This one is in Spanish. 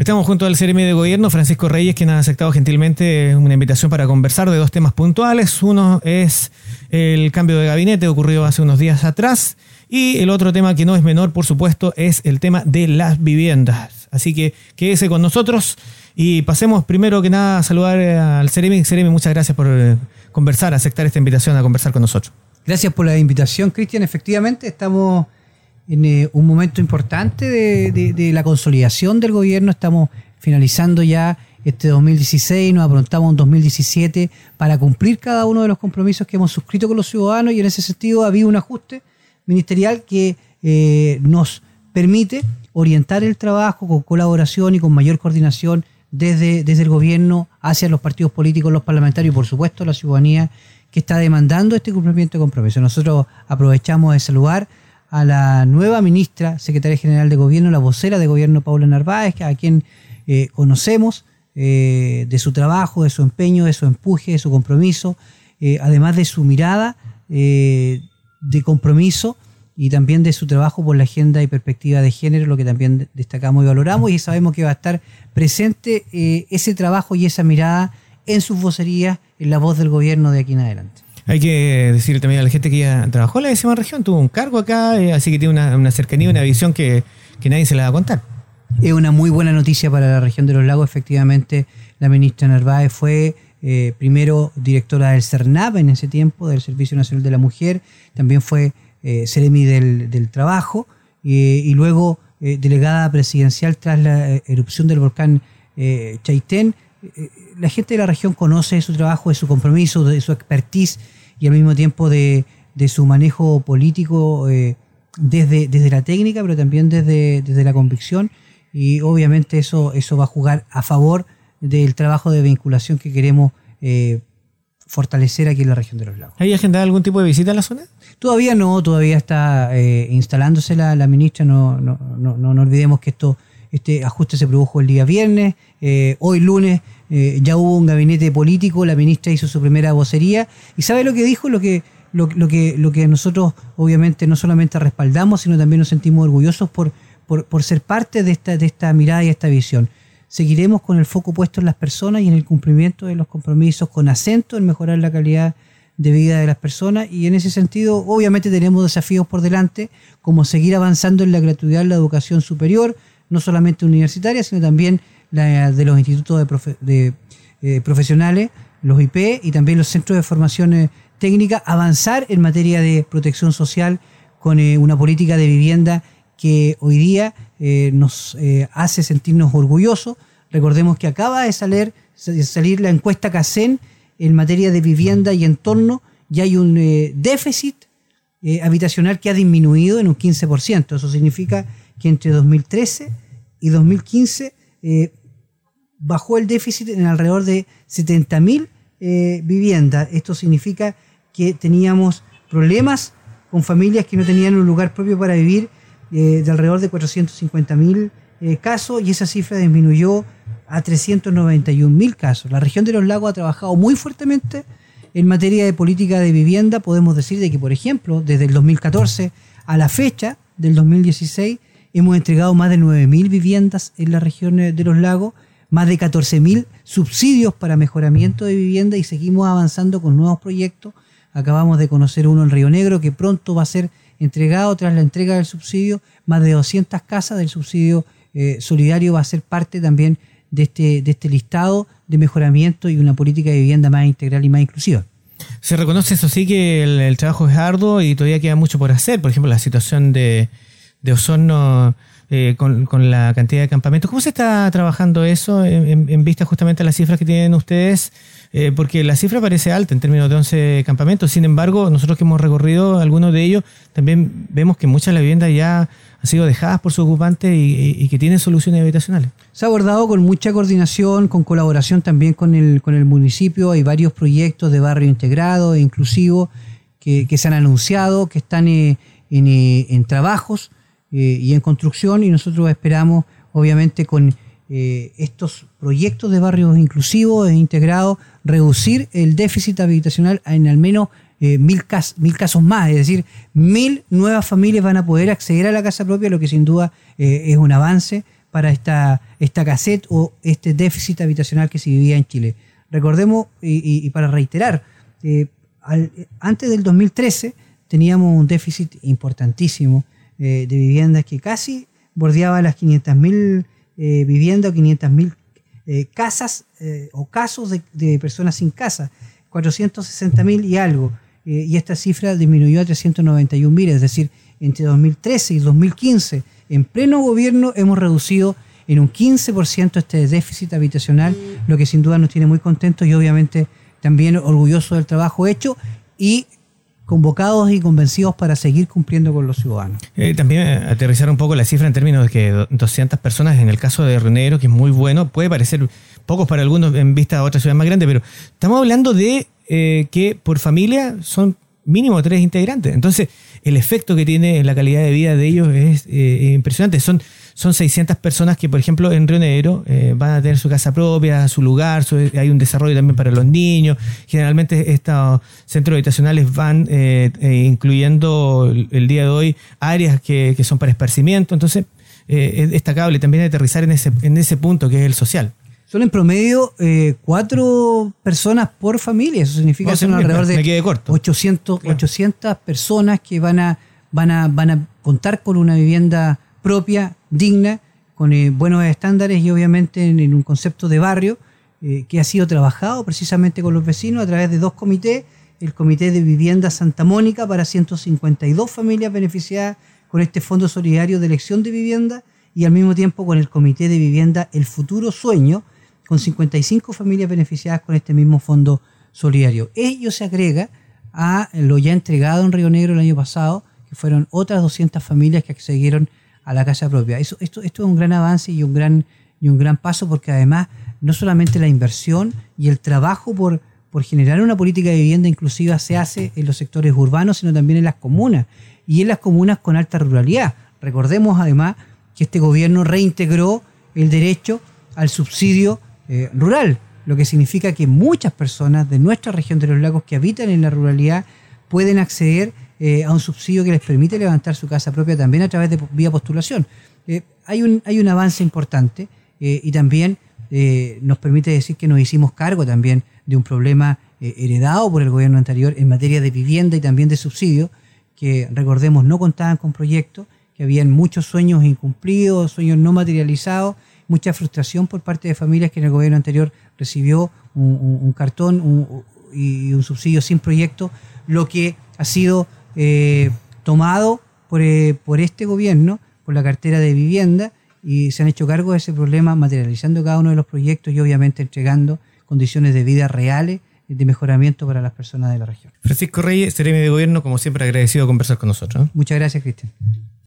Estamos junto al Seremi de Gobierno, Francisco Reyes, quien ha aceptado gentilmente una invitación para conversar de dos temas puntuales. Uno es el cambio de gabinete ocurrido hace unos días atrás y el otro tema, que no es menor, por supuesto, es el tema de las viviendas. Así que quédese con nosotros y pasemos primero que nada a saludar al Seremi. Seremi, muchas gracias por conversar, aceptar esta invitación a conversar con nosotros. Gracias por la invitación, Cristian. Efectivamente, estamos en un momento importante de la consolidación del gobierno. Estamos finalizando ya este 2016, nos aprontamos un 2017 para cumplir cada uno de los compromisos que hemos suscrito con los ciudadanos, y en ese sentido ha habido un ajuste ministerial que nos permite orientar el trabajo con colaboración y con mayor coordinación desde el gobierno hacia los partidos políticos, los parlamentarios y por supuesto la ciudadanía que está demandando este cumplimiento de compromiso. Nosotros aprovechamos de saludar a la nueva ministra, secretaria general de gobierno, la vocera de gobierno, Paula Narváez, a quien conocemos de su trabajo, de su empeño, de su empuje, de su compromiso, además de su mirada de compromiso y también de su trabajo por la agenda y perspectiva de género, lo que también destacamos y valoramos, y sabemos que va a estar presente ese trabajo y esa mirada en sus vocerías, en la voz del gobierno de aquí en adelante. Hay que decirle también a la gente que ya trabajó en la 10ª región, tuvo un cargo acá, así que tiene una cercanía, una visión que nadie se la va a contar. Es una muy buena noticia para la región de los lagos. Efectivamente, la ministra Narváez fue primero directora del CERNAP en ese tiempo, del Servicio Nacional de la Mujer, también fue Seremi del Trabajo, y luego delegada presidencial tras la erupción del volcán Chaitén. La gente de la región conoce su trabajo, de su compromiso, de su expertise y al mismo tiempo de su manejo político desde la técnica, pero también desde la convicción, y obviamente eso va a jugar a favor del trabajo de vinculación que queremos fortalecer aquí en la región de los lagos. ¿Hay agendado algún tipo de visita a la zona? Todavía no, todavía está instalándose la ministra. No olvidemos que este ajuste se produjo el día viernes. Hoy lunes ya hubo un gabinete político, la ministra hizo su primera vocería y ¿sabe lo que dijo? Lo que nosotros obviamente no solamente respaldamos, sino también nos sentimos orgullosos por ser parte de esta mirada y esta visión. Seguiremos con el foco puesto en las personas y en el cumplimiento de los compromisos, con acento en mejorar la calidad de vida de las personas, y en ese sentido obviamente tenemos desafíos por delante, como seguir avanzando en la gratuidad de la educación superior, no solamente universitaria, sino también la de los institutos profesionales, los IP, y también los centros de formación técnica, avanzar en materia de protección social con una política de vivienda que hoy día nos hace sentirnos orgullosos. Recordemos que acaba de salir la encuesta CACEN en materia de vivienda y entorno, y hay un déficit habitacional que ha disminuido en un 15%. Eso significa que entre 2013 y 2015 bajó el déficit en alrededor de 70.000 viviendas. Esto significa que teníamos problemas con familias que no tenían un lugar propio para vivir, de alrededor de 450.000 casos, y esa cifra disminuyó a 391.000 casos. La región de los lagos ha trabajado muy fuertemente en materia de política de vivienda. Podemos decir de que, por ejemplo, desde el 2014 a la fecha del 2016, hemos entregado más de 9.000 viviendas en la región de los lagos, más de 14.000 subsidios para mejoramiento de vivienda, y seguimos avanzando con nuevos proyectos. Acabamos de conocer uno en Río Negro que pronto va a ser entregado tras la entrega del subsidio. Más de 200 casas del subsidio solidario va a ser parte también de este listado de mejoramiento y una política de vivienda más integral y más inclusiva. Se reconoce, eso sí, que el trabajo es arduo y todavía queda mucho por hacer. Por ejemplo, la situación de Osorno con la cantidad de campamentos. ¿Cómo se está trabajando eso en vista justamente a las cifras que tienen ustedes? Porque la cifra parece alta en términos de 11 campamentos. Sin embargo, nosotros que hemos recorrido algunos de ellos, también vemos que muchas de las viviendas ya han sido dejadas por sus ocupantes y que tienen soluciones habitacionales. Se ha abordado con mucha coordinación, con colaboración también con el municipio. Hay varios proyectos de barrio integrado e inclusivo que se han anunciado, que están en trabajos y en construcción, y nosotros esperamos, obviamente, con estos proyectos de barrios inclusivos e integrados, reducir el déficit habitacional en al menos 1.000 casos más. Es decir, 1.000 nuevas familias van a poder acceder a la casa propia, lo que sin duda es un avance para esta escasez o este déficit habitacional que se vivía en Chile. Recordemos, y para reiterar, antes del 2013 teníamos un déficit importantísimo de viviendas que casi bordeaba las 500.000 viviendas o 500.000 casas o casos de personas sin casa, 460.000 y algo. Y esta cifra disminuyó a 391.000, es decir, entre 2013 y 2015, en pleno gobierno, hemos reducido en un 15% este déficit habitacional, lo que sin duda nos tiene muy contentos y obviamente también orgullosos del trabajo hecho y convocados y convencidos para seguir cumpliendo con los ciudadanos. También aterrizar un poco la cifra en términos de que 200 personas en el caso de Río Negro, que es muy bueno, puede parecer pocos para algunos en vista a otras ciudades más grandes, pero estamos hablando de que por familia son mínimo 3 integrantes. Entonces, el efecto que tiene en la calidad de vida de ellos es impresionante. Son 600 personas que, por ejemplo, en Río Negro van a tener su casa propia, su lugar, hay un desarrollo también para los niños. Generalmente estos centros habitacionales van incluyendo el día de hoy áreas que son para esparcimiento. Entonces, es destacable también aterrizar en ese punto que es el social. Son en promedio 4 personas por familia. Eso significa que son alrededor de 800 personas que van a contar con una vivienda propia, digna, con buenos estándares y obviamente en un concepto de barrio que ha sido trabajado precisamente con los vecinos a través de 2 comités. El Comité de Vivienda Santa Mónica para 152 familias beneficiadas con este Fondo Solidario de Elección de Vivienda y al mismo tiempo con el Comité de Vivienda El Futuro Sueño, con 55 familias beneficiadas con este mismo fondo solidario. Ello se agrega a lo ya entregado en Río Negro el año pasado, que fueron otras 200 familias que accedieron a la casa propia. Esto es un gran avance y un gran paso, porque además no solamente la inversión y el trabajo por generar una política de vivienda inclusiva se hace en los sectores urbanos, sino también en las comunas, y en las comunas con alta ruralidad. Recordemos además que este gobierno reintegró el derecho al subsidio rural, lo que significa que muchas personas de nuestra región de los lagos que habitan en la ruralidad pueden acceder a un subsidio que les permite levantar su casa propia también a través de vía postulación. Hay un avance importante y también nos permite decir que nos hicimos cargo también de un problema heredado por el gobierno anterior en materia de vivienda y también de subsidio, que recordemos no contaban con proyectos, que habían muchos sueños incumplidos, sueños no materializados, mucha frustración por parte de familias que en el gobierno anterior recibió un cartón y un subsidio sin proyecto, lo que ha sido tomado por este gobierno, por la cartera de vivienda, y se han hecho cargo de ese problema materializando cada uno de los proyectos y obviamente entregando condiciones de vida reales de mejoramiento para las personas de la región. Francisco Reyes, Seremi de Gobierno, como siempre agradecido de conversar con nosotros. Muchas gracias, Cristian.